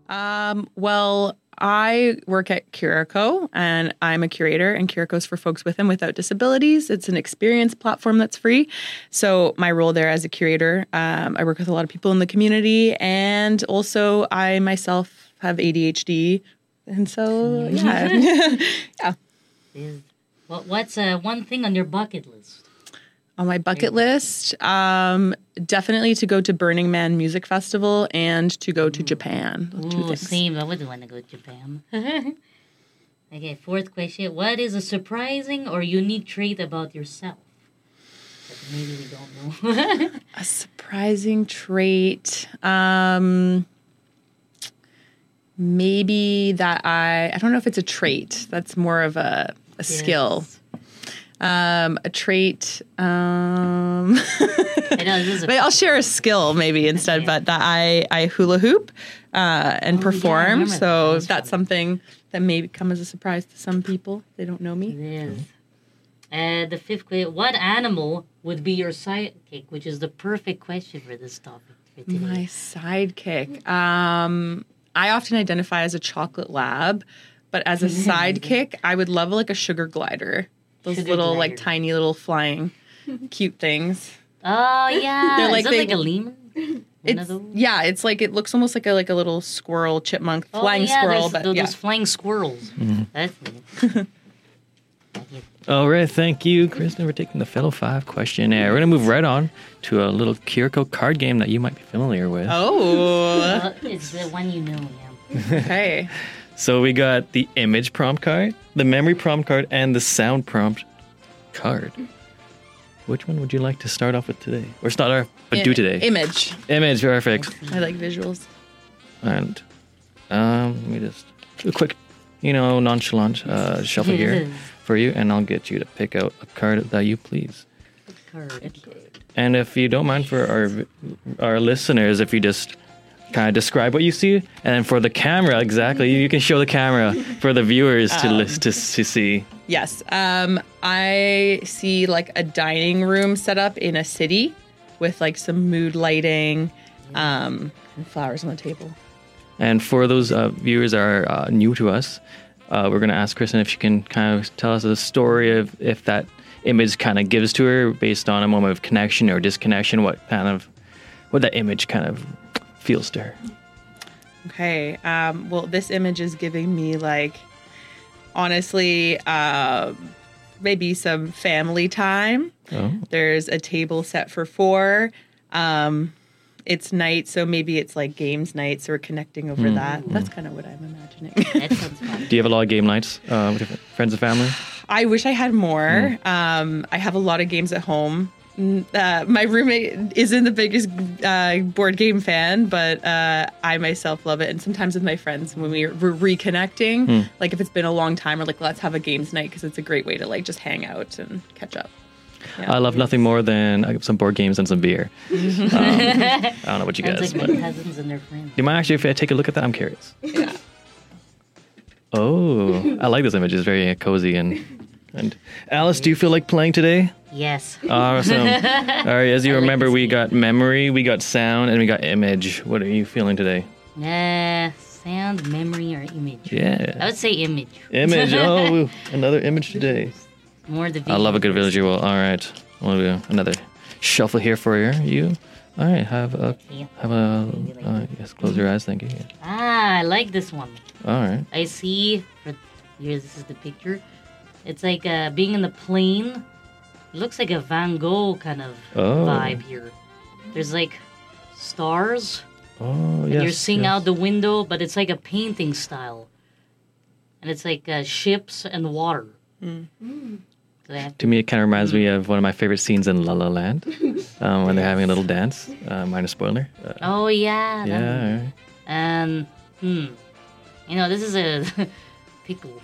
Well, I work at Curacao, and I'm a curator, and Curacao is for folks with and without disabilities. It's an experience platform that's free. So my role there as a curator, I work with a lot of people in the community, and also I myself have ADHD, and so yeah. Yeah. What's one thing on your bucket list? On my bucket list, definitely to go to Burning Man Music Festival and to go to Japan. Those two things. Same. I would want to go to Japan. Okay, fourth question. What is a surprising or unique trait about yourself that maybe we don't know? A surprising trait. Maybe that I don't know if it's a trait. That's more of a skill. A trait. I know, but I'll share a skill maybe instead. But that I hula hoop and perform. So that's something that may come as a surprise to some people. They don't know me. It is. The fifth question: what animal would be your sidekick? Which is the perfect question for this topic for today. My sidekick. I often identify as a chocolate lab, but as a sidekick, I would love like a sugar glider. Those little, like, tiny little flying cute things. Oh, yeah. They're like, is that like a lemur? Yeah, it's like, it looks almost like a little squirrel, chipmunk, flying squirrel. But those flying squirrels. Mm-hmm. That's neat. All right, thank you, Kristen, for taking the Fellow 5 questionnaire. We're going to move right on to a little Curacao card game that you might be familiar with. Oh. It's the one you know, yeah. Okay. So we got the image prompt card, the memory prompt card, and the sound prompt card. Which one would you like to start off with today? Or start off, but do today? Image. Image, perfect. I like visuals. And let me just do a quick, nonchalant shuffle here for you, and I'll get you to pick out a card that you please. And if you don't mind, for our listeners, if you just kind of describe what you see, and then for the camera, exactly, you can show the camera for the viewers to see. Yes. I see like a dining room set up in a city with like some mood lighting and flowers on the table. And for those viewers that are new to us, we're going to ask Kristen if she can kind of tell us the story of if that image kind of gives to her based on a moment of connection or disconnection, what that image kind of feels to her. Okay. Well, this image is giving me like, honestly, maybe some family time. Oh. There's a table set for 4. It's night, so maybe it's like games night, so we're connecting over that. That's kind of what I'm imagining. That sounds fun. Do you have a lot of game nights with your friends and family? I wish I had more. I have a lot of games at home. My roommate isn't the biggest board game fan, but I myself love it. And sometimes with my friends, when we're reconnecting, like if it's been a long time, we're like, let's have a games night because it's a great way to like just hang out and catch up. Yeah. I love nothing more than some board games and some beer. I don't know what you guys, like but cousins and their friends. You might actually, if I take a look at that, I'm curious. Yeah. Oh, I like this image. It's very cozy and Alice, do you feel like playing today? Yes. Awesome. All right, as you remember, we got memory, we got sound, and we got image. What are you feeling today? Sound, memory, or image? Yeah. I would say image. Image. Oh, another image today. More the I love a good visual. All right. We'll do another shuffle here for you. All right. Yes, close your eyes. Thank you. I like this one. All right. I see, here, this is the picture. It's like being in the plane. It looks like a Van Gogh kind of vibe here. There's like stars. Oh, yes. And you're seeing out the window, but it's like a painting style. And it's like ships and water. To me, it kind of reminds me of one of my favorite scenes in La La Land when they're having a little dance. Minor spoiler. Oh, yeah. Yeah. And, this is a pickle.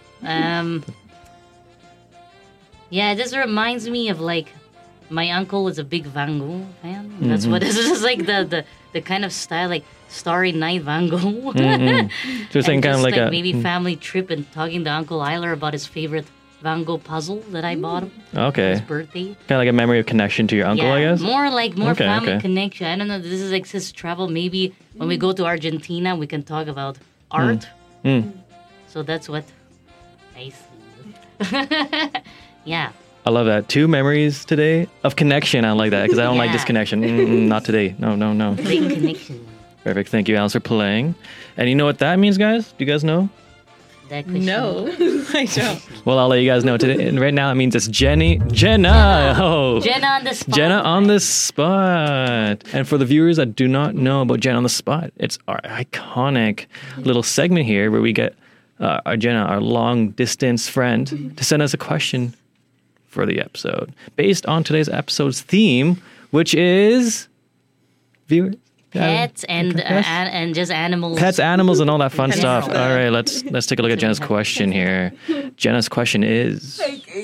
Yeah, this reminds me of, like, my uncle is a big Van Gogh fan. Mm-hmm. That's what this is, like, the kind of style, like, Starry Night Van Gogh. Mm-hmm. So it's kind of like a... maybe family trip and talking to Uncle Eiler about his favorite Van Gogh puzzle that I bought him for his birthday. Kind of like a memory of connection to your uncle, I guess? More family connection. I don't know, this is like his travel. Maybe when we go to Argentina, we can talk about art. So that's what I see. Yeah. I love that. 2 memories today of connection. I like that because I don't like disconnection. Not today. No. Big connection. Perfect. Thank you, Alice, for playing. And you know what that means, guys? Do you guys know? That question. No, I don't. Well, I'll let you guys know today. And right now, it means it's Jenna. Oh. Jenna on the spot. Jenna on the spot. And for the viewers that do not know about Jenna on the spot, it's our iconic little segment here where we get our Jenna, our long distance friend, to send us a question for the episode based on today's episode's theme, which is viewers. Pets and just animals. Pets, animals, and all that fun stuff. All right, let's take a look at Jenna's question here. Jenna's question is.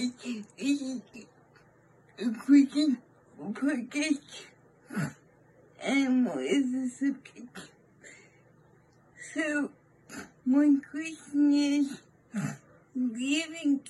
Animal is a subject. So, my question is, do you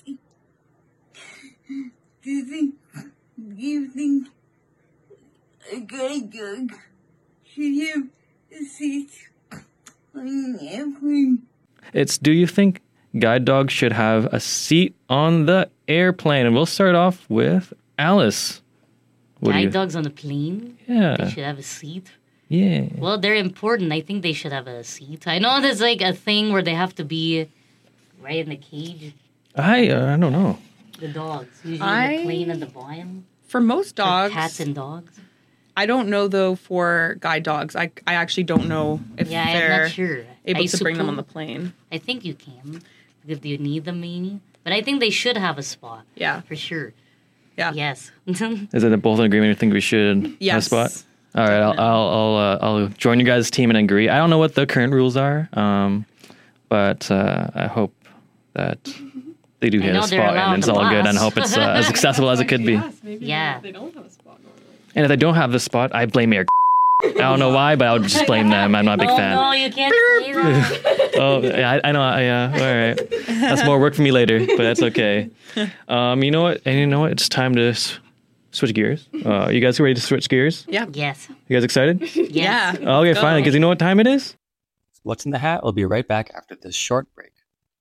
think a guide dog should have a seat on an airplane? It's, do you think guide dogs should have a seat on the airplane? And we'll start off with Alice. Guide dogs on the plane? Yeah. They should have a seat? Yeah. Well, they're important. I think they should have a seat. I know there's like a thing where they have to be right in the cage. I don't know. The dogs. Usually in the plane at the bottom. For most dogs. For cats and dogs. I don't know, though, for guide dogs. I actually don't know if I'm they're not sure. able to bring them on the plane. I think you can. If you need them, maybe. But I think they should have a spot. Yeah. For sure. Yeah. Yes. Is it both in agreement? You think we should have a spot? All right, I'll join you guys' team and agree. I don't know what the current rules are, but I hope that they do have a spot and it's all good, and hope it's as accessible as it could be. Yeah. They don't have a spot normally. And if they don't have the spot, I blame Air. I don't know why, but I would just blame them. I'm not a big fan. No, you can't say that. Oh, yeah, I know. Yeah, all right. That's more work for me later, but that's okay. You know what? And you know what? It's time to switch gears. You guys ready to switch gears? Yeah. Yes. You guys excited? Yes. Yeah. Okay, finally, because you know what time it is? What's in the Hat? We'll be right back after this short break.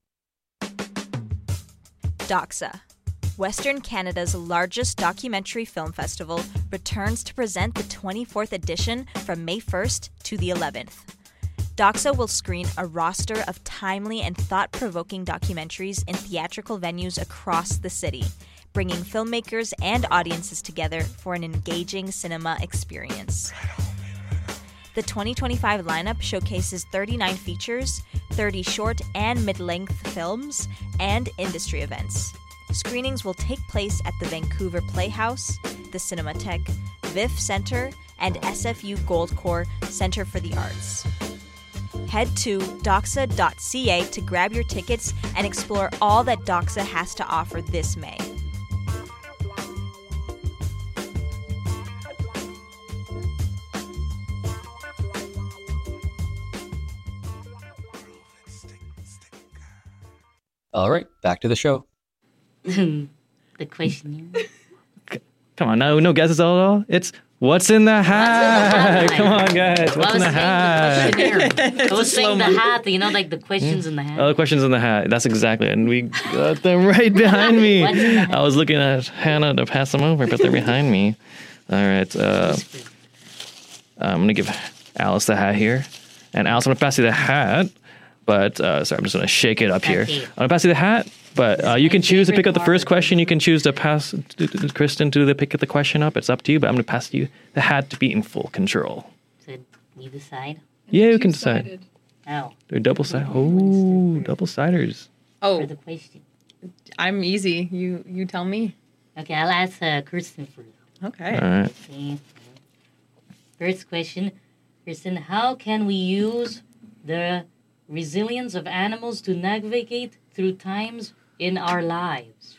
DOXA, Western Canada's largest documentary film festival, returns to present the 24th edition from May 1st to the 11th. DOXA will screen a roster of timely and thought-provoking documentaries in theatrical venues across the city, bringing filmmakers and audiences together for an engaging cinema experience. The 2025 lineup showcases 39 features, 30 short and mid-length films, and industry events. Screenings will take place at the Vancouver Playhouse, the Cinematheque, VIF Centre, and SFU Goldcore Centre for the Arts. Head to doxa.ca to grab your tickets and explore all that DOXA has to offer this May. All right, back to the show. The question. Come on, no guesses at all. It's what's in the hat? Come on, guys. What's in the hat? I was saying the hat, you know, like the questions in the hat. Oh, the questions in the hat. That's exactly it. And we got them right behind me. What's in the hat? I was looking at Hannah to pass them over, but they're behind me. All right. I'm going to give Alice the hat here. And Alice, I'm going to pass you the hat. But, sorry, I'm just going to shake it up here. Okay. I'm going to pass you the hat. But you can choose to pick up the first question. You can choose to pass Kristen to pick the question up. It's up to you, but I'm going to pass you the hat to be in full control. So we decide? Yeah, you can decide. Oh. They're double-sided. Oh, double-siders. For Oh, the question. I'm easy. You tell me. Okay, I'll ask Kirsten first. Okay. All right. Okay. First question. Kirsten, how can we use the resilience of animals to navigate through times in our lives?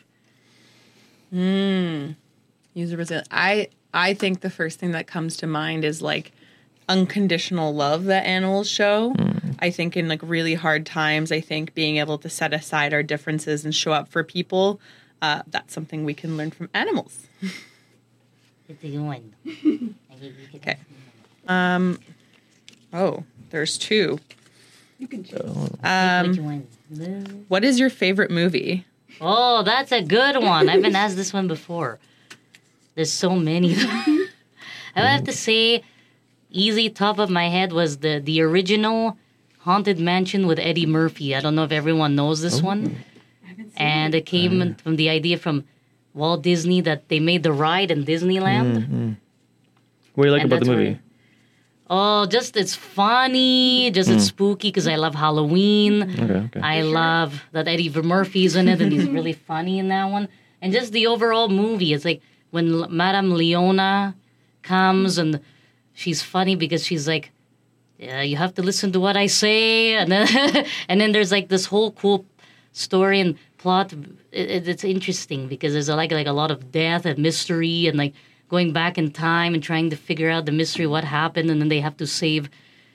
User resilience. I think the first thing that comes to mind is like unconditional love that animals show. I think in like really hard times, I think being able to set aside our differences and show up for people, that's something we can learn from animals. It's a good one. Okay. Oh, there's two. Which one? What is your favorite movie? Oh, that's a good one. I've been asked this one before. There's so many. I would have to say, easy top of my head was the original Haunted Mansion with Eddie Murphy. I don't know if everyone knows this one. And it came from the idea from Walt Disney that they made the ride in Disneyland. What do you like about the movie? Oh, just it's funny, just it's spooky because I love Halloween. Okay. I love that Eddie Murphy's in it and he's really funny in that one. And just the overall movie, it's like when Madame Leona comes and she's funny because she's like, yeah, you have to listen to what I say. And then, and then there's like this whole cool story and plot. It's interesting because there's like a lot of death and mystery and like going back in time and trying to figure out the mystery, what happened, and then they have to save.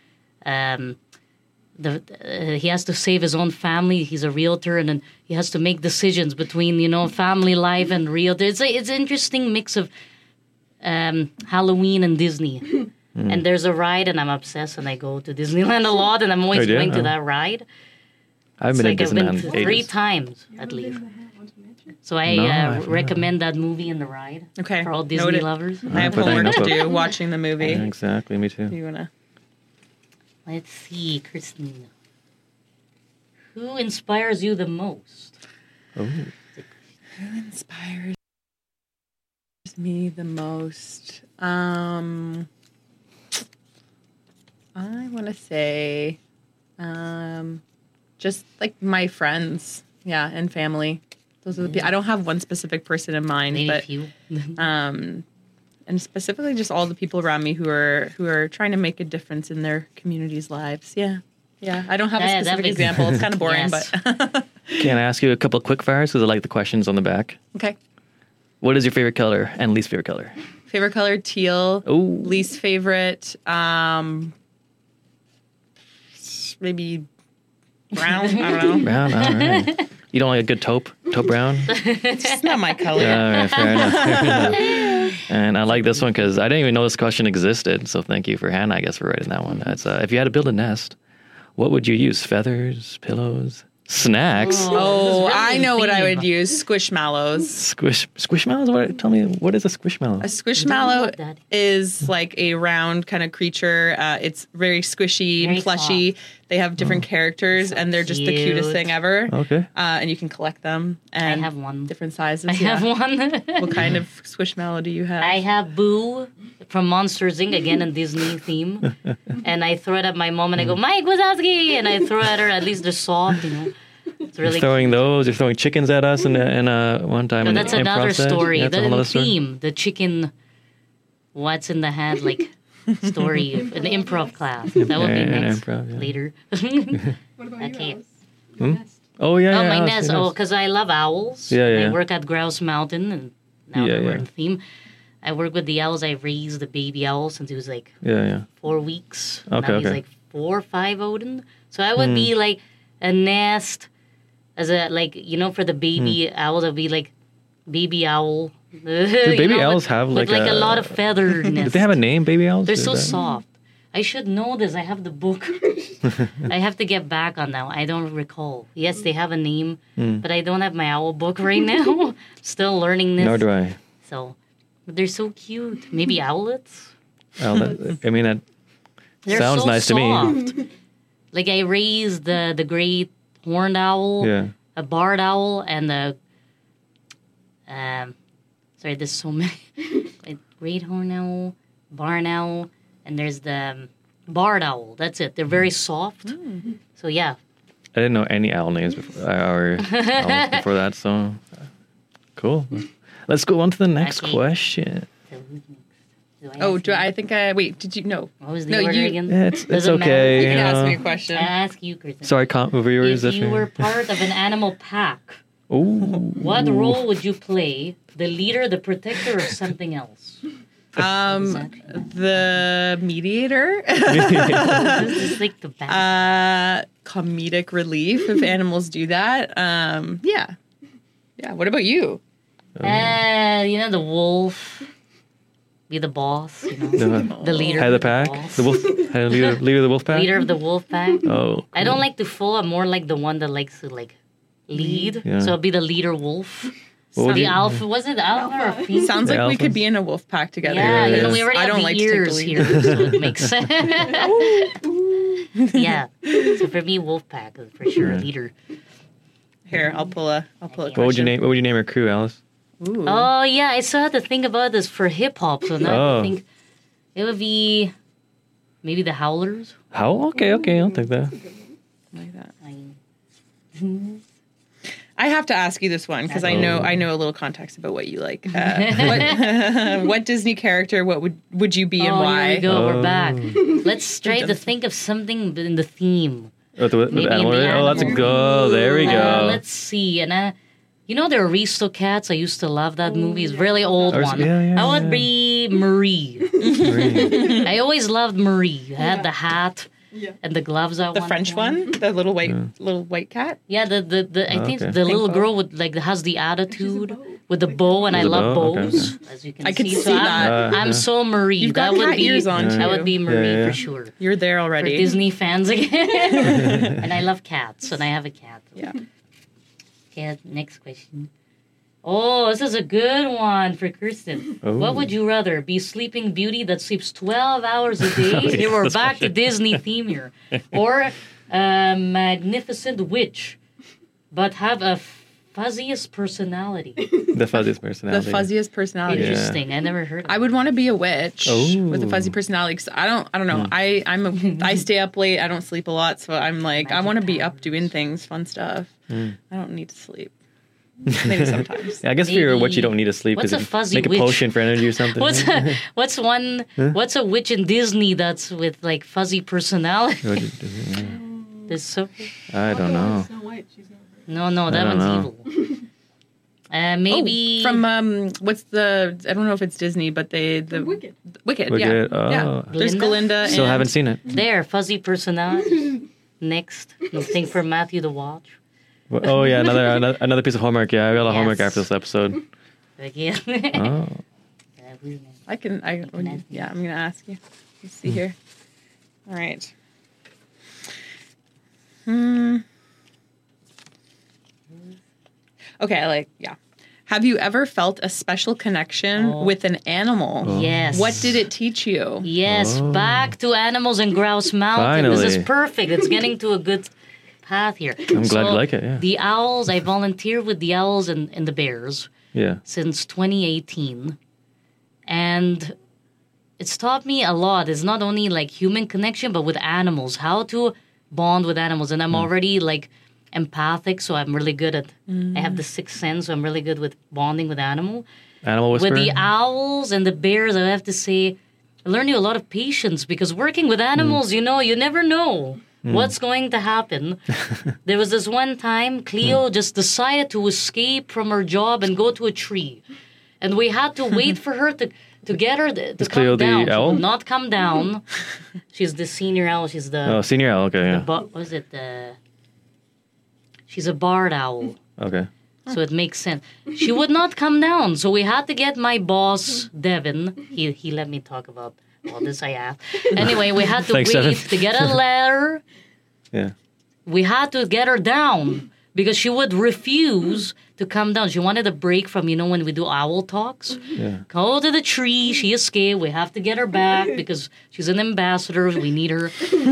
He has to save his own family. He's a realtor, and then he has to make decisions between family life and realtor. It's an interesting mix of Halloween and Disney. And there's a ride, and I'm obsessed, and I go to Disneyland a lot, and I'm always going to that ride. I've been to Disneyland I've been 3 times at least. So I recommend that movie and the ride for all Disney lovers. I have homework to do watching the movie. Yeah, exactly, me too. Do you wanna? Let's see, Christina. Who inspires you the most? Oh. Who inspires me the most? I want to say, just like my friends, and family. Those are the. I don't have one specific person in mind, Maybe but a few. And specifically just all the people around me who are trying to make a difference in their communities' lives. Yeah. I don't have a specific example. It's kind of boring, but. Can I ask you a couple of quick fires because I like the questions on the back? Okay. What is your favorite color and least favorite color? Favorite color, teal. Ooh. Least favorite, maybe brown. I don't know. Brown, all right. You don't like a good taupe brown? It's just not my color. All right, fair enough. And I like this one because I didn't even know this question existed. So thank you for Hannah, I guess, for writing that one. It's if you had to build a nest, what would you use? Feathers, pillows, snacks? Oh, I know what I would use. Squishmallows. Squishmallows? Tell me, what is a squishmallow? A squishmallow is like a round kind of creature. It's very squishy and plushy. Soft. They have different characters, and they're just the cutest thing ever. Okay. And you can collect them. And I have one. Different sizes. I have one. What kind of squishmallow do you have? I have Boo from Monsters Inc. again in Disney theme, and I throw it at my mom and I go, Mike Wazowski, and I throw it at her. At least they're soft, It's really you're throwing those. You're throwing chickens at us in one time. No, that's another story. That's The theme, the chicken. What's in the hat? Like story, an improv class. That would be next later. What about you, Alice? Nest. Oh yeah. Oh, my nest. Oh, because I love owls. Yeah. I work at Grouse Mountain, and now that we're in theme, I work with the owls. I raised the baby owl since he was like 4 weeks. Now he's like 4 or 5 Odin. So I would be like a nest as a for the baby owls. I'd be like baby owl. Do baby owls have with a lot of featherness? Do they have a name, baby owls? They're so soft. I should know this. I have the book. I have to get back on that one. I don't recall. Yes, they have a name, but I don't have my owl book right now. Still learning this. Nor do I. So, but they're so cute. Maybe owlets? I mean, that sounds nice to me. Like I raised the great horned owl, a barred owl, and the sorry, there's so many. Great horned owl, barn owl, and there's the barred owl. That's it. They're very soft. So yeah. I didn't know any owl names before that. So cool. Let's go on to the next question. I think wait, did you know? What was the order again? Yeah, it's okay. You can ask me a question. I ask you, Kristen. Sorry, viewers. If you were part of an animal pack, what role would you play? The leader, the protector, or something else? The mediator. This is like the best. Comedic relief if animals do that. Yeah. What about you? The wolf. be the boss, the leader. Head of the pack? boss. The wolf? Leader of the wolf pack? Leader of the wolf pack. Oh. I don't like to follow. I'm more like the one that likes to lead. Yeah. So I'll be the leader wolf. What would The you- alpha. Was it alpha or female? Sounds like we alphas. could be in a wolf pack together. Yeah, Yeah. we already I have don't the like to take the ears lead. here, so it makes sense. Yeah. So for me, wolf pack is for sure a leader. Here, I'll pull a What would you name your crew, Alice? Ooh. Oh yeah, I still had to think about this for hip hop. So now I Oh. think it would be maybe the Howlers. How? Okay, I'll take that. Like that. I- I have to ask you this one because I know a little context about what you like. What Disney character? What would you be and oh, why? here we go. We're Oh. back. Let's try to think of something in the theme. With the Maybe animal. the Oh, that's a animal. go. There we go. Let's see. And you know the Aristocats? I used to love that movie. It's a really old one. yeah, I would be Marie. I always loved Marie. I had the hat and the gloves. The French one, the little white cat. Yeah, I think okay. the little bow. girl has the attitude with the bow, and I With the love bow? Okay, bows, as you can I see. could So see that. I'm so Marie. You've got that would cat be ears on, That too. would be Marie Yeah. for sure. You're there For already. Disney fans again. And I love cats, and I have a cat. Yeah. Okay, next question. Oh, this is a good one for Kirsten. Oh. What would you rather? Be Sleeping Beauty that sleeps 12 hours a day? Here we're back to Disney theme here. Or a Magnificent Witch, but have a fuzziest personality. The fuzziest The personality. fuzziest personality. Yeah. Interesting. I never heard of I would want to be a witch Oh. with a fuzzy personality because I don't know. I stay up late. I don't sleep a lot, so I'm like I want to be up doing things, fun stuff. I don't need to sleep. Maybe sometimes. Yeah, I guess for your Maybe- witch, you don't need to sleep. What's 'cause a it- fuzzy Make a witch? potion for energy or something. What's a witch in Disney that's with like fuzzy personality? There's so I don't know. Snow White, she's not no, very that I don't one's evil. Maybe From what's the I don't know if it's Disney, but the Wicked. Wicked, Wicked, yeah. oh. Yeah. There's Glinda? Glinda. Still and haven't seen it. there fuzzy personality. Next, thing for Matthew to watch. Oh yeah, another piece of homework. Yeah, I got a homework Yes. after this episode. Again. Oh, I'm gonna ask you. Let's see here. All right. Okay, have you ever felt a special connection with an animal? Yes. What did it teach you? Yes, back to animals in Grouse Mountain. This is Finally. perfect. It's getting to a good path here. I'm glad you like it, yeah. The owls, I volunteered with the owls and the bears yeah. since 2018. And it's taught me a lot. It's not only like human connection, but with animals, how to bond with animals. And I'm already like empathic, so I'm really good at, I have the sixth sense, so I'm really good with bonding with animal. Animal whisperer. With the owls and the bears, I have to say, I learned a lot of patience because working with animals, you never know what's going to happen. There was this one time, Cleo just decided to escape from her job and go to a tree. And we had to wait for her to get her to Is come Cleo the down. She owl? would not come down. She's the senior owl. She's the, Oh, senior owl. Okay, yeah. what was it? She's a barred owl. Okay. So it makes sense. She would not come down, so we had to get my boss, Devin. He let me talk about all this I asked. Anyway, we had to Thanks, wait Devin. to get a ladder. Yeah. We had to get her down because she would refuse to come down. She wanted a break from, when we do owl talks. Yeah. Go to the tree. She escaped. We have to get her back because she's an ambassador. We need her.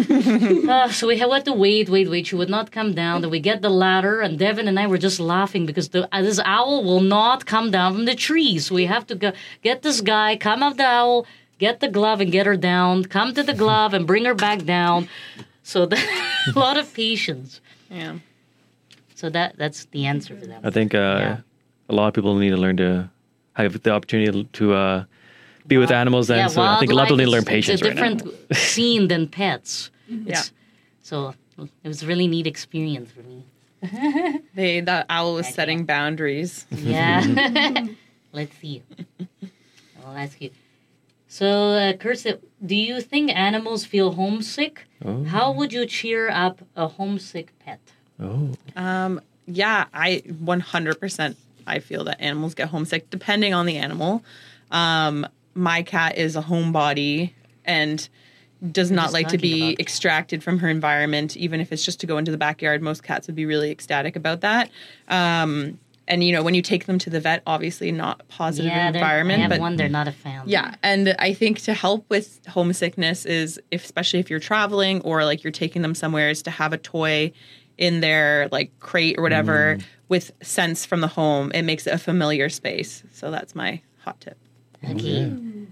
So we had to wait. She would not come down. Then we get the ladder, and Devin and I were just laughing because this owl will not come down from the tree. So we have to go get this guy, come up the owl, get the glove and get her down, come to the glove and bring her back down. So a lot of patience. Yeah. So that's the answer for that. I think Yeah. a lot of people need to learn to have the opportunity to be with animals. Then, so I think a lot of people need to learn patience It's a right now. different scene than pets. Yeah. So it was a really neat experience for me. That owl was setting boundaries. Yeah. Let's see. I'll ask you. So, Kirsten, do you think animals feel homesick? Oh. How would you cheer up a homesick pet? Oh. Yeah, I 100% I feel that animals get homesick depending on the animal. my cat is a homebody and does not just like to talking be about extracted from her environment, even if it's just to go into the backyard. Most cats would be really ecstatic about that. And, you know, when you take them to the vet, obviously not a positive I environment. have But one. They're not a fan. yeah, and I think to help with homesickness is, especially if you're traveling or like you're taking them somewhere, is to have a toy in their like crate or whatever with scents from the home. It makes it a familiar space. So that's my hot tip. Okay.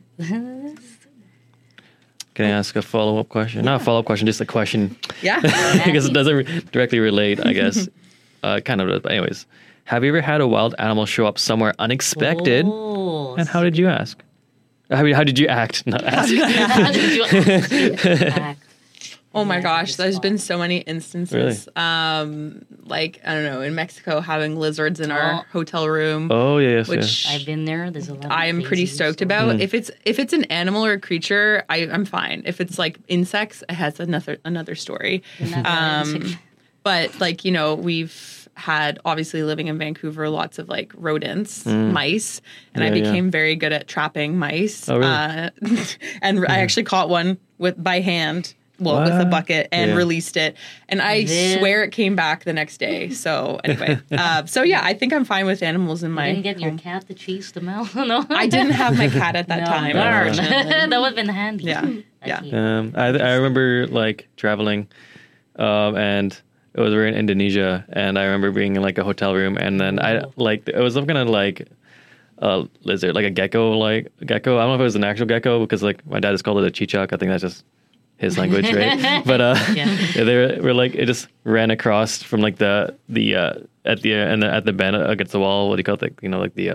Can I ask a follow-up question? Not a follow-up question, just a question. Yeah. Because it doesn't directly relate, I guess. Kind of does, but anyways. Have you ever had a wild animal show up somewhere unexpected? Oh, And how did you ask? How did you act? Not ask. how did you act? Oh my Yeah, gosh, the there's spot. been so many instances. Like, I don't know, in Mexico, having lizards in our hotel room, Oh, yes, which I've been there. There's a lot. I am pretty stoked about. If it's an animal or a creature, I'm fine. If it's like insects, it has another story. But like, you know, we've had, obviously living in Vancouver, lots of like rodents, mice, and I Yeah, yeah. became very good at trapping mice. Oh, really? And I actually caught one by hand. Well, with a What? bucket and Yeah. released it. And I Then- swear it came back the next day. So anyway, so yeah, I think I'm fine with animals in You my didn't get your home. cat to chase them out. No, I didn't have my cat at that No, time. darn. Unfortunately. That would have been handy. Yeah, yeah. Okay. I remember like traveling, and we were in Indonesia, and I remember being in like a hotel room, and then it was some kind of like a lizard, like a gecko. I don't know if it was an actual gecko because like my dad just called it a chichak. I think that's just his language, right? But they were like, it just ran across from like the at the bend against the wall. What do you call it?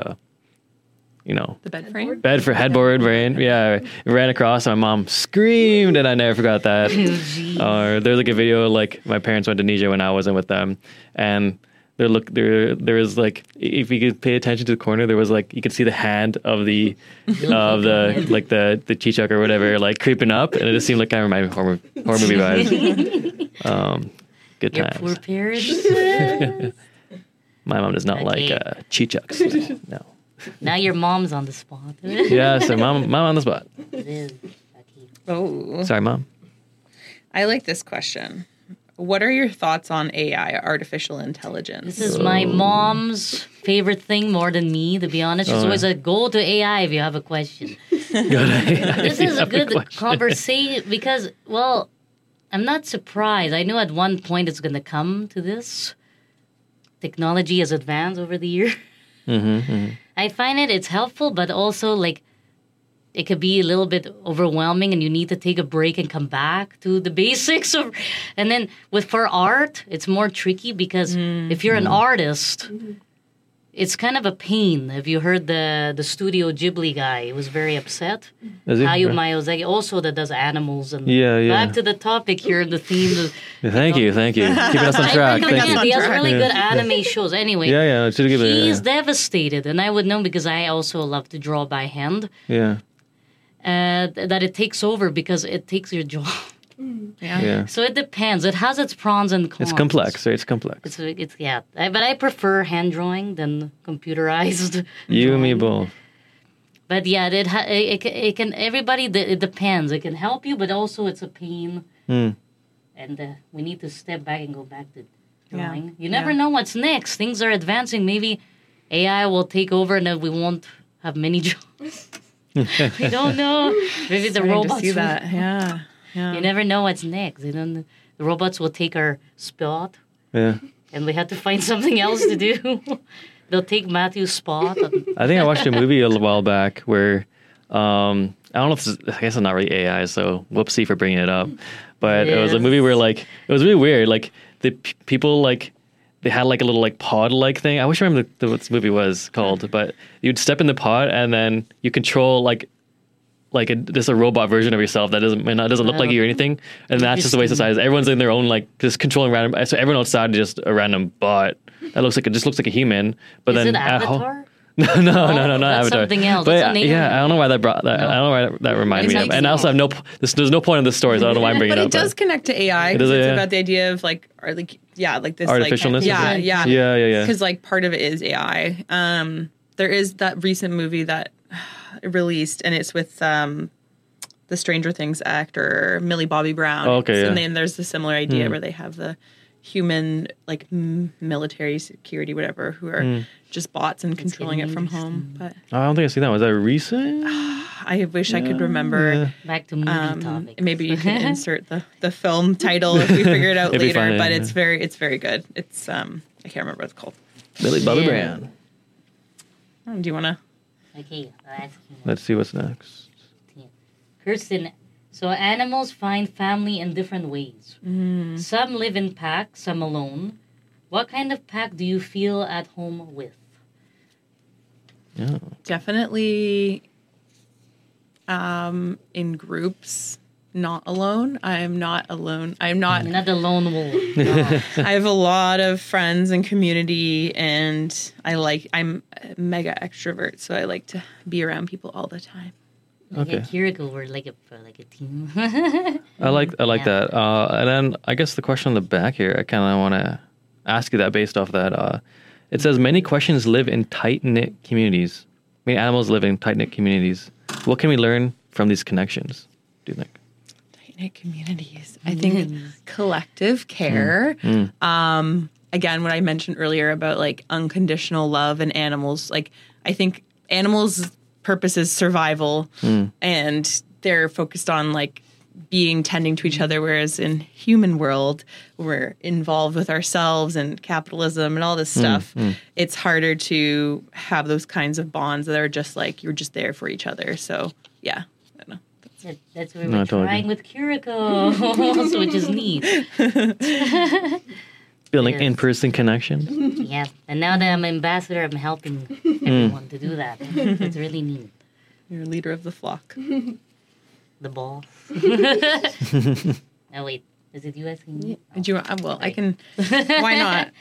The bed frame. Bed for headboard, right? Yeah, it ran across. And my mom screamed, and I never forgot that. Or there's like a video like my parents went to Indonesia when I wasn't with them, and there was like, if you could pay attention to the corner, there was like you could see the hand of the like the chichak or whatever like creeping up, and it just seemed like kind of reminded me of horror movie vibes. Good Your times. poor parents. My mom does not like Okay. chichaks. No. Now your mom's on the spot. Yeah, so mom on the spot. It is. Okay. Oh, Sorry, mom. I like this question. What are your thoughts on AI, artificial intelligence? This is my mom's favorite thing more than me, to be honest. She's always like, go to AI if you have a question. This is a good conversation because, well, I'm not surprised. I knew at one point it's going to come to this. Technology has advanced over the year. I find it's helpful, but also like it could be a little bit overwhelming, and you need to take a break and come back to the basics. And then for art, it's more tricky because if you're an artist, it's kind of a pain. Have you heard the Studio Ghibli guy? He was very upset. Is he? Hayao Miyazaki, also that does animals. And Yeah. back to the topic here, the theme. Thank you. Keeping us on track. I Thank recommend. you. He has really Yeah. good anime shows. Anyway, Yeah. Should give it. he's devastated, and I would know because I also love to draw by hand. Yeah. That it takes over because it takes your job. Yeah. So it depends. It has its pros and cons. It's complex. Right? It's complex. It's yeah. But I prefer hand drawing than computerized. You and me drawing. both. But yeah, it can everybody. It depends. It can help you, but also it's a pain. And we need to step back and go back to drawing. Yeah. You never know what's next. Things are advancing. Maybe AI will take over, and then we won't have many jobs. We don't know. Maybe the Starting to robots. see will- that. Yeah. You never know what's next. You know, the robots will take our spot, Yeah. and we have to find something else to do. They'll take Matthew's spot. I think I watched a movie a while back where I don't know if I guess it's not really AI, so whoopsie for bringing it up. But it was a movie where like it was really weird. Like the people like they had like a little like pod like thing. I wish I remember what this movie was called. But you'd step in the pod and then you control like just a robot version of yourself that doesn't look like you or anything. And that's just the way society is. Everyone's in their own like just controlling random. So everyone outside is just a random bot that looks like it just looks like a human. But Is then it at home. Avatar? No, not that's Avatar. something else. But That's a name. I don't know why that brought that. I don't know why that reminded me of. And I also have there's no point in this story, so I don't know why I'm bringing But it it up. does connect to AI. It Because does, it's yeah. about the idea of like this Artificialness, Like, is yeah. Yeah. Because like part of it is AI. There is that recent movie that released, and it's with the Stranger Things actor Millie Bobby Brown. Okay, And yeah. then there's a similar idea where they have the human, like military security, whatever, who are just bots and controlling it from home. But I don't think I've seen that. Was that recent? I wish I could remember. Back to movie topic. Maybe you can insert the film title if we figure it out It'd be later. fun, But yeah. it's very good. It's I can't remember what it's called. Millie Bobby Yeah. Brown. Do you want to? Okay, that's Let's see what's next. Kirsten. So animals find family in different ways. Some live in packs, some alone. What kind of pack do you feel at home with? Yeah. Definitely in groups, not alone. I am not alone. I'm not. You're not the lone wolf. I have a lot of friends and community, and I'm a mega extrovert, so I like to be around people all the time. Okay. Okay. Kiriko, we're like a team. I like Yeah. that. And then I guess the question on the back here, I kind of want to ask you that based off that. It says many questions live in tight-knit communities. Many animals live in tight-knit communities. What can we learn from these connections, do you think? Tight-knit communities. I think collective care. Again, what I mentioned earlier about like unconditional love in animals, like I think animals' purpose is survival, and they're focused on like tending to each other, whereas in human world we're involved with ourselves and capitalism and all this stuff. It's harder to have those kinds of bonds that are just like you're just there for each other. So yeah, I don't know. That's what No, I we're totally trying with Kiriko, so which is neat. Building Yes. in-person connections. Yeah, and now that I'm ambassador, I'm helping everyone to do that. It's really neat. You're a leader of the flock. The boss. Oh wait, is it you asking me? Do you want, well, I can. Why not?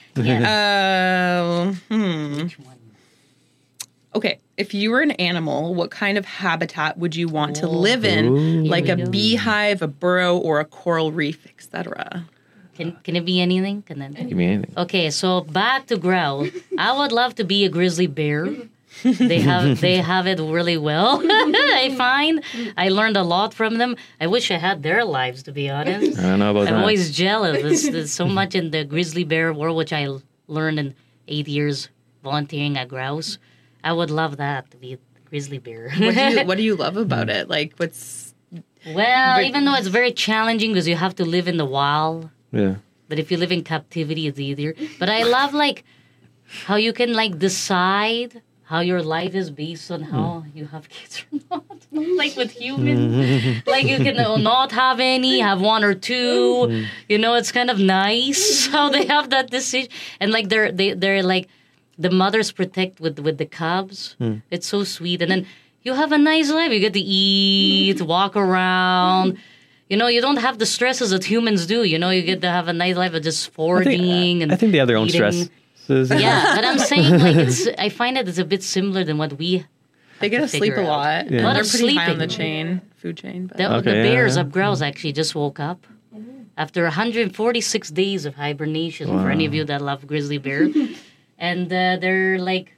Yeah. Which one? Okay, if you were an animal, what kind of habitat would you want to live in? Like Here a we go. beehive, a burrow, or a coral reef, etc. Can it be anything? Can then? Give me anything. Okay, so back to growl. I would love to be a grizzly bear. They have it really well. I find I learned a lot from them. I wish I had their lives, to be honest. I don't know about I'm that. always jealous. There's so much in the grizzly bear world, which I learned in 8 years volunteering at Grouse. I would love that, to be a grizzly bear. What do you love about it? Like, what's Well, even though it's very challenging because you have to live in the wild. Yeah. But if you live in captivity, it's easier. But I love like how you can like decide how your life is based on how you have kids or not. Like with humans, like you can not have any, have one or two. You know, it's kind of nice how they have that decision. And like they're like the mothers protect with the cubs. It's so sweet. And then you have a nice life. You get to eat, walk around. You know, you don't have the stresses that humans do. You know, you get to have a nice life of just foraging and I think they have their own eating. stress. Yeah, but I'm saying like I find it it's a bit similar than what we. they get to sleep a figure out. lot? Yeah. And A lot they're of pretty high on sleeping. the food chain. But The Okay, bears yeah. up grouse actually just woke up after 146 days of hibernation. For any of you that love grizzly bear, and they're like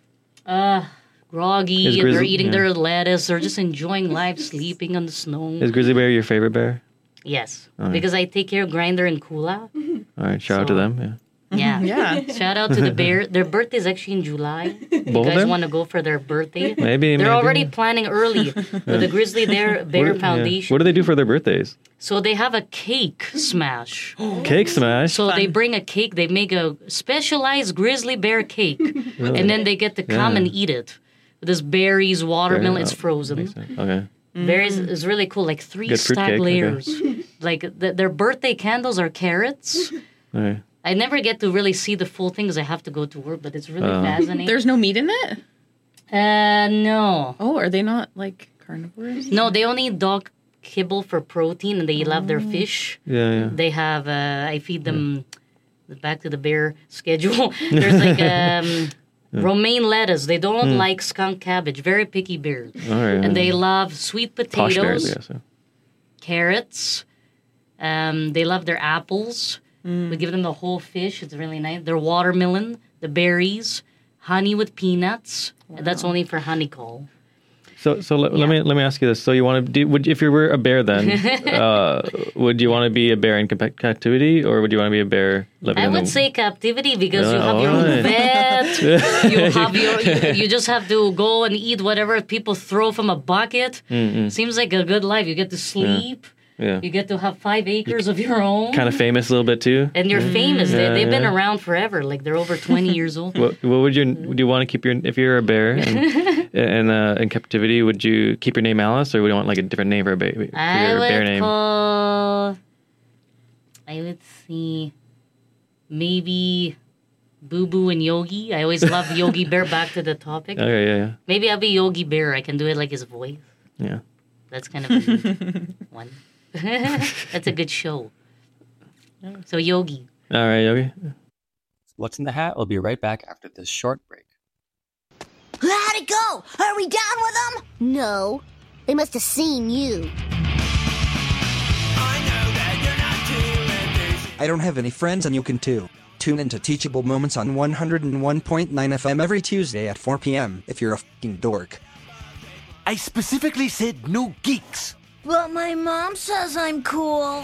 groggy Is and they're grizzly- eating yeah. their lettuce. They're just enjoying life, sleeping on the snow. Is grizzly bear your favorite bear? Yes, Alright. because I take care of Grinder and Kula. All right, shout out to So- them. Yeah. Yeah. yeah. Shout out to the bear. Their birthday is actually in July. Both You of guys them? want to go for their birthday? Maybe. They're maybe. already planning early with the Grizzly Bear What- yeah. Foundation. What do they do for their birthdays? So they have a cake smash. Cake smash. So they bring a cake. They make a specialized grizzly bear cake, and then they get to come Yeah. and eat it. There's berries, watermelon. Yeah, It's frozen. makes sense. Okay. Berries is really cool. Like three Good fruit stacked cake, okay. layers. Like their birthday candles are carrots. All right. I never get to really see the full thing because I have to go to work, but it's really fascinating. There's no meat in it. No. Oh, are they not like carnivores? No, they only eat dog kibble for protein, and they love their fish. Yeah, yeah. They have, I feed them, back to the bear schedule. There's like romaine lettuce. They don't like skunk cabbage. Very picky bears. All right. And they love sweet Posh bears, potatoes, I guess. Yeah. carrots. They love their apples. We give them the whole fish. It's really nice. Their watermelon, the berries, honey with peanuts. And that's only for honey call. So let me ask you this. So you want to if you were a bear then, would you want to be a bear in captivity, or would you want to be a bear living? I would say captivity because you have your own bed. You just have to go and eat whatever people throw from a bucket. Seems like a good life. You get to sleep. Yeah. You get to have 5 acres of your own. Kind of famous a little bit too. And you're famous. They've been around forever. Like they're over 20 years old. What would you want to keep if you're a bear and in captivity? Would you keep your name Alice, or would you want like a different name for your bear name? I would see maybe Boo Boo and Yogi. I always love Yogi Bear. Back to the topic. Okay, yeah. Maybe I'll be Yogi Bear. I can do it like his voice. Yeah. That's kind of a neat one. That's a good show. So Yogi. All right, Yogi. What's in the Hat? We'll be right back after this short break. How'd it go? Are we down with them? No. They must have seen you. I don't have any friends and you can too. Tune into Teachable Moments on 101.9 FM every Tuesday at 4 p.m. if you're a f***ing dork. I specifically said no geeks. But my mom says I'm cool.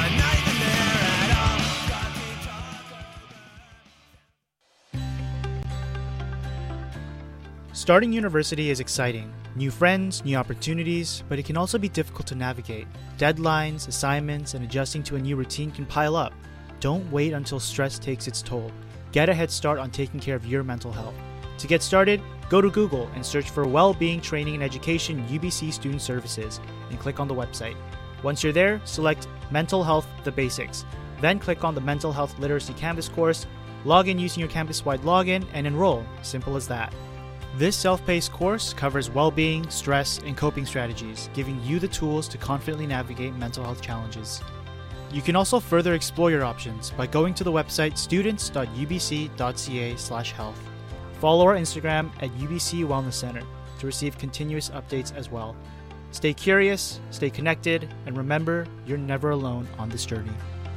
Starting university is exciting. New friends, new opportunities, but it can also be difficult to navigate. Deadlines, assignments, and adjusting to a new routine can pile up. Don't wait until stress takes its toll. Get a head start on taking care of your mental health. To get started, go to Google and search for Well-Being Training and Education UBC Student Services and click on the website. Once you're there, select Mental Health The Basics. Then click on the Mental Health Literacy Canvas course, log in using your campus-wide login, and enroll. Simple as that. This self-paced course covers well-being, stress, and coping strategies, giving you the tools to confidently navigate mental health challenges. You can also further explore your options by going to the website students.ubc.ca/health. Follow our Instagram at UBC Wellness Center to receive continuous updates as well. Stay curious, stay connected, and remember, you're never alone on this journey.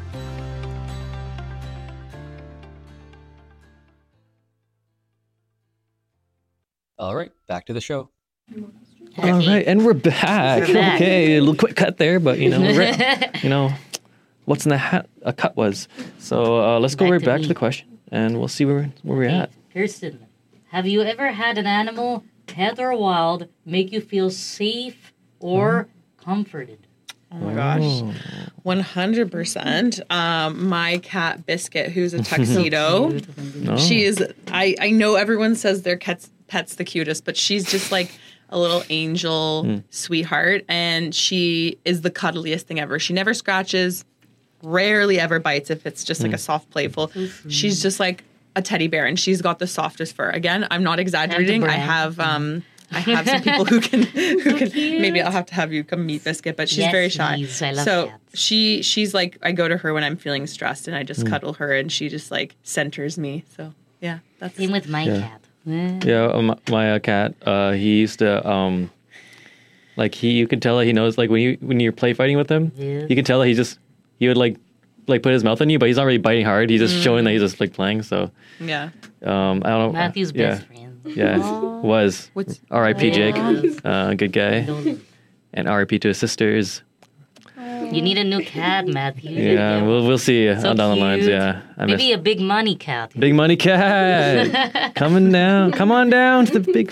All right, back to the show. All right, and we're back. Okay, a little quick cut there, but what's in the hat? A cut was. So let's go back to the question, and we'll see where we're at. Kirsten, have you ever had an animal, pet or wild, make you feel safe or comforted? Oh my gosh, 100%. My cat Biscuit, who's a tuxedo, she is. I know everyone says their pet's the cutest, but she's just like a little angel sweetheart, and she is the cuddliest thing ever. She never scratches, rarely ever bites if it's just like a soft playful. She's just like a teddy bear, and she's got the softest fur. Again, I'm not exaggerating. I have some people who can maybe I'll have to have you come meet Biscuit, but she's very shy. Please. I love cats. She's like, I go to her when I'm feeling stressed and I just cuddle her, and she just like centers me. So yeah, that's same with my cat. Yeah, my cat, he used to you could tell that he knows, like when you're play fighting with him, you can tell that he would like put his mouth on you, but he's not really biting hard. He's just showing that he's just like playing. So yeah, I don't know. Matthew's best friend. Yeah, was R.I.P. Jake, good guy, and R.I.P. to his sisters. You need a new cat, Matthew. Yeah, we'll see down the lines. Yeah, maybe a big money cat. Big money cat coming down. Come on down to the big.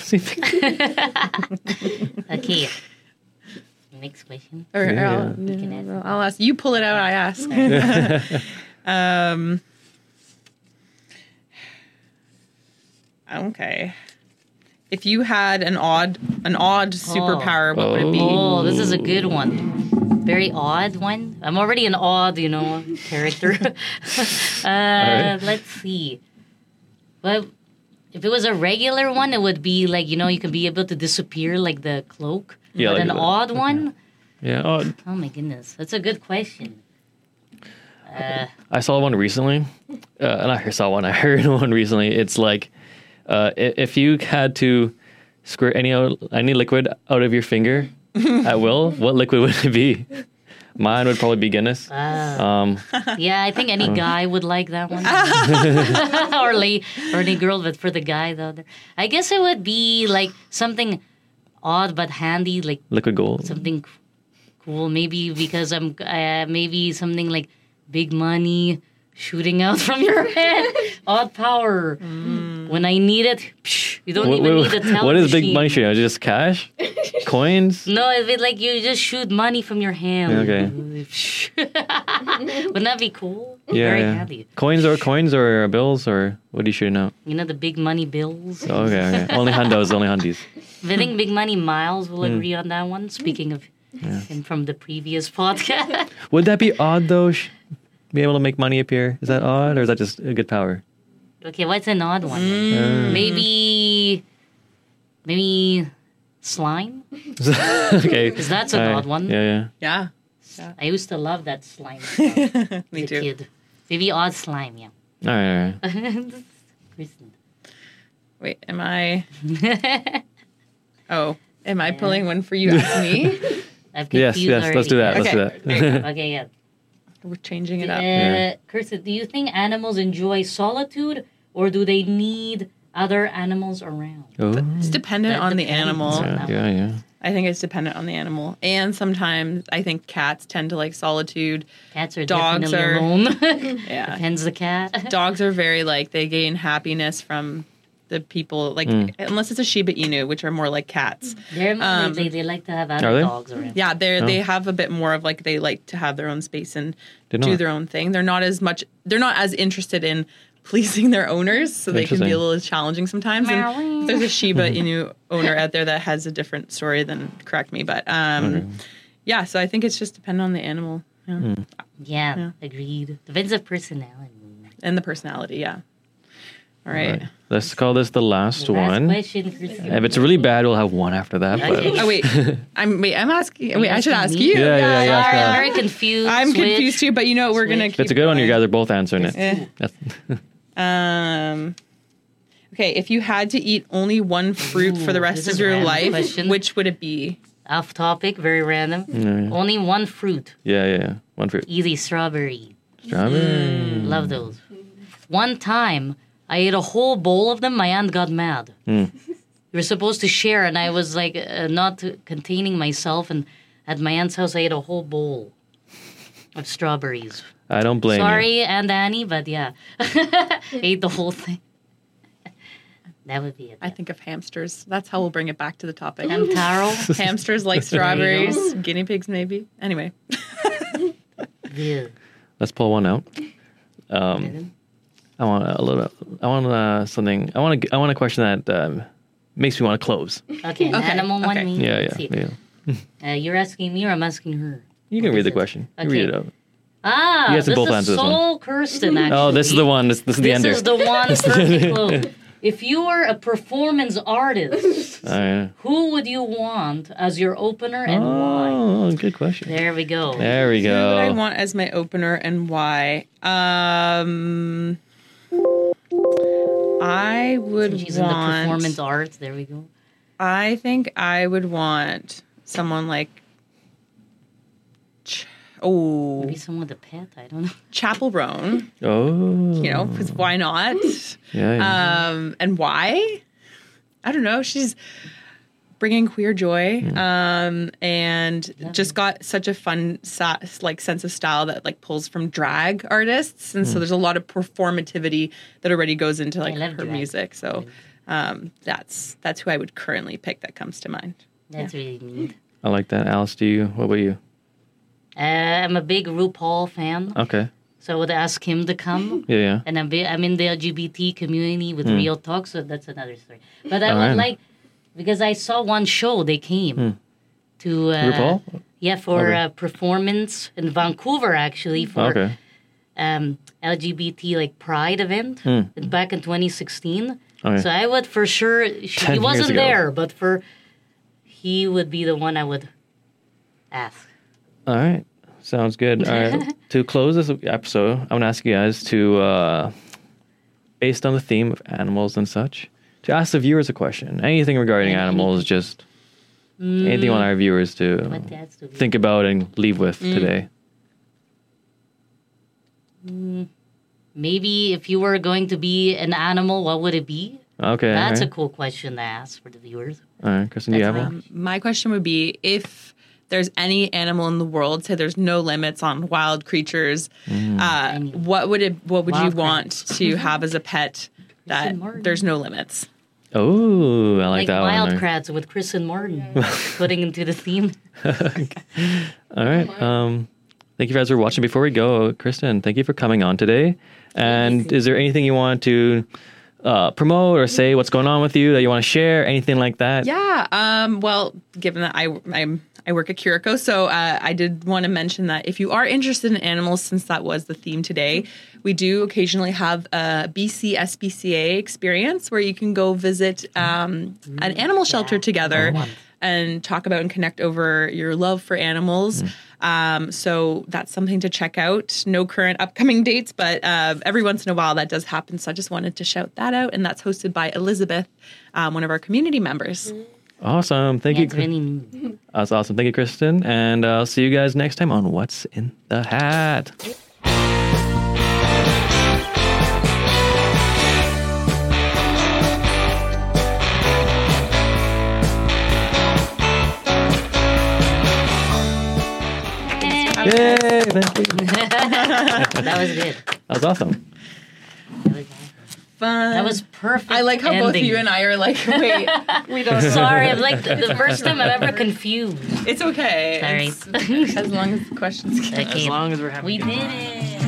Okay. Next question. I'll ask. You pull it out. I ask. Okay. If you had an odd superpower, what would it be? Oh, this is a good one. Very odd one. I'm already an odd, character. Let's see. Well, if it was a regular one, it would be like, you can be able to disappear like the cloak. Yeah, but like an odd one? Yeah, odd. Oh my goodness. That's a good question. I saw one recently. I heard one recently. It's like, if you had to squirt any liquid out of your finger at will, what liquid would it be? Mine would probably be Guinness. Yeah, I think any guy would like that one. or any girl, but for the guy, though, I guess it would be like something odd but handy, like Liquid gold. something cool. Maybe because I'm maybe something like big money shooting out from your head. Odd power. When I need it, you don't even need a television. What is big money shooting? Just cash? Coins? No, if it like you just shoot money from your hand. Okay. Wouldn't that be cool? Yeah. Very yeah. handy. Coins or bills or what are you shooting out? You know the big money bills. Okay. Only hundos, only hundies. I think Big Money Miles will agree on that one. Speaking of him from the previous podcast. Would that be odd though? Be able to make money appear? Is that odd or is that just a good power? Okay, what's an odd one? Maybe slime? Okay. Because that's an odd one. Yeah. Yeah. I used to love that slime stuff. Me as a too. kid. Maybe odd slime, yeah. All right. Kristen. Wait, am I? Oh, am I pulling one for you? Ask me. I've confused Yes. already. Let's do that. Okay. Let's do that. Okay, yeah. We're changing it up. Kirsten, do you think animals enjoy solitude or do they need other animals around? Oh. It's dependent That on the depends. animal. Yeah. I think it's dependent on the animal. And sometimes I think cats tend to like solitude. Cats are Dogs definitely are- alone. Yeah. Depends the cat. Dogs are very like, they gain happiness from the people, like, unless it's a Shiba Inu, which are more like cats. They like to have Are other they? dogs around. Yeah, they have a bit more of like, they like to have their own space and Didn't do know their own thing. They're not as interested in pleasing their owners, so they can be a little challenging sometimes. And if there's a Shiba Inu owner out there that has a different story, then correct me. But yeah, so I think it's just dependent on the animal. Yeah. Yeah, agreed. Depends on personality. And the personality, yeah. All right. Let's call this the last one. Question, Kristen. If it's really bad, we'll have one after that. But Okay. Oh wait, I'm asking. Wait, I should ask you. Yeah, Sorry, ask I'm her. very confused. I'm Switch. confused too, but you know what? We're gonna Switch. keep. If it's a good one, you going. guys are both answering it. Eh. That's- Okay, if you had to eat only one fruit for the Ooh, rest this of is a your random life, question. which would it be? Off topic, very random. Yeah. Only one fruit. Yeah. One fruit. Easy strawberry. Strawberry. Love those. One time, I ate a whole bowl of them. My aunt got mad. We were supposed to share, and I was like not containing myself. And at my aunt's house, I ate a whole bowl of strawberries. I don't blame you. Sorry, Aunt Annie, but yeah, ate the whole thing. That would be it. I think of hamsters. That's how we'll bring it back to the topic. And taro. Hamsters like strawberries, guinea pigs maybe. Anyway, Yeah. Let's pull one out. I want a little. I want something. I want a question that makes me want to close. Okay, an animal one. okay. Maybe. Yeah. Let's see. You're asking me, or I'm asking her. You can What read is the it? question. You Okay. read it out. Ah, You guys can this both is answer this so one. Kirsten, actually. Oh, this is the one. This is the This ender. is the one perfect clue. If you were a performance artist, Oh, yeah. who would you want as your opener and why? Oh, good question. There we go. There we who would I go. want as my opener and why? I would She's in the want. performance arts. There we go. I think I would want someone like. Maybe someone with a pet. I don't know. Chapel Roan. Oh. You know, because why not? Yeah. And why? I don't know. She's bringing queer joy, and just got such a fun sense of style that like pulls from drag artists, and so there's a lot of performativity that already goes into like her drag. music. So that's who I would currently pick that comes to mind. That's really neat. I like that. Alice, what about you? I'm a big RuPaul fan, Okay. so I would ask him to come. Yeah. And I'm in the LGBT community with Real Talk, so that's another story. But I All would right. like, because I saw one show, they came to... RuPaul? Yeah, for Okay. a performance in Vancouver, actually, for Okay. LGBT like Pride event back in 2016. Okay. So I would for sure... 10 He years wasn't ago. there, but he would be the one I would ask. All right. Sounds good. All right. To close this episode, I'm going to ask you guys to, based on the theme of animals and such, to ask the viewers a question. Anything regarding animals, just anything you want our viewers to What that's to be. think about and leave with today. Maybe if you were going to be an animal, what would it be? Okay. That's a cool question to ask for the viewers. All right, Kristen, do you have one? My question would be, if there's any animal in the world, say there's no limits on wild creatures, what would you want to have as a pet that there's no limits? Oh, I like that one. Wild Kratts with Chris and Martin, putting into the theme. All right. Thank you guys for watching. Before we go, Kristen, thank you for coming on today. And is there anything you want to promote or say what's going on with you that you want to share? Anything like that? Yeah. Well, given that I work at Curacao, so I did want to mention that if you are interested in animals, since that was the theme today, we do occasionally have a BC SPCA experience where you can go visit an animal shelter together and talk about and connect over your love for animals. So that's something to check out. No current upcoming dates, but every once in a while that does happen. So I just wanted to shout that out. And that's hosted by Elizabeth, one of our community members. Awesome. Thank you. That's awesome. Thank you, Kristen. And I'll see you guys next time on What's in the Hat. Yay! Thank you. That was good. That was awesome. Fun. That was perfect. I like how both you and I are like, wait, we don't. Sorry, I'm like the first time I'm ever confused. It's okay. Sorry. As long as the questions. Okay. As long as we're having. We did it.